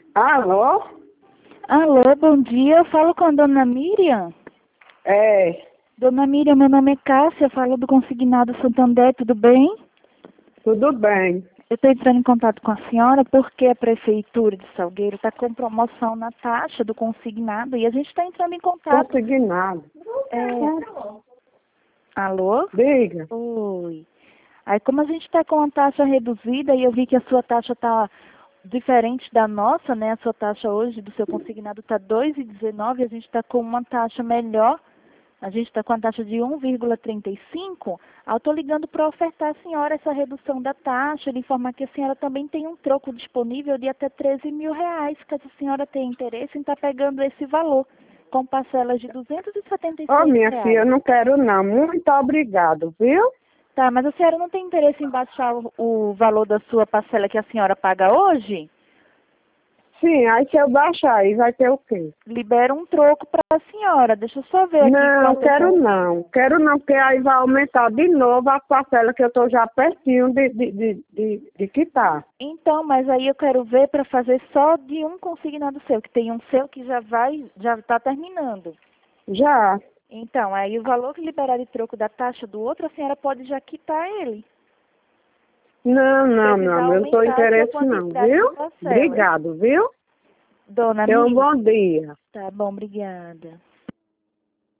Alô? Alô, bom dia. Eu falo com a dona Miriam. É, Dona Miriam, meu nome é Cássia, eu falo do Consignado Santander, tudo bem? tudo bem. Eu estou entrando em contato com a senhora porque a Prefeitura de Salgueiro está com promoção na taxa do consignado e a gente está entrando em contato. Consignado. Alô? Diga. Oi. Aí, como a gente está com uma taxa reduzida e eu vi que a sua taxa está diferente da nossa, né? A sua taxa hoje do seu consignado está 2,19, a gente está com uma taxa melhor. A gente está com a taxa de 1,35. Eu estou ligando para ofertar à senhora essa redução da taxa, lhe informar que a senhora também tem um troco disponível de até 13 mil reais, caso a senhora tenha interesse em estar pegando esse valor, com parcelas de R$ 276 Ô, minha reais. filha, eu não quero não. Muito obrigado, viu? Tá, mas a senhora não tem interesse em baixar o valor da sua parcela que a senhora paga hoje? Sim, aí se eu baixar aí vai ter o quê? Libera um troco para a senhora. Deixa eu só ver aqui Não, quanto eu quero consigo. não. Quero não, porque aí vai aumentar de novo a parcela que eu tô já pertinho de quitar. Então, mas aí eu quero ver para fazer só de um consignado seu, que tem um seu que já está terminando. Já. Então, aí o valor que liberar de troco da taxa do outro, a senhora pode já quitar ele. Não, não, meu Precisar amor, eu não tô aumentar a sua interesse não, quantidade de viu? parcelas. Obrigado, viu? Dona Tenha um Miriam. bom dia. Tá bom, obrigada.